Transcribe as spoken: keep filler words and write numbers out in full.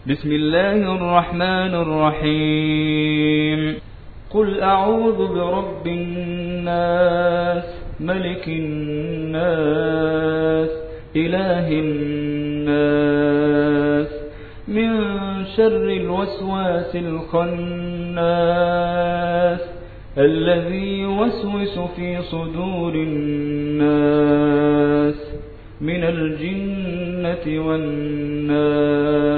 بسم الله الرحمن الرحيم قل أعوذ برب الناس ملك الناس إله الناس من شر الوسواس الخناس الذي يوسوس في صدور الناس من الجنة والناس.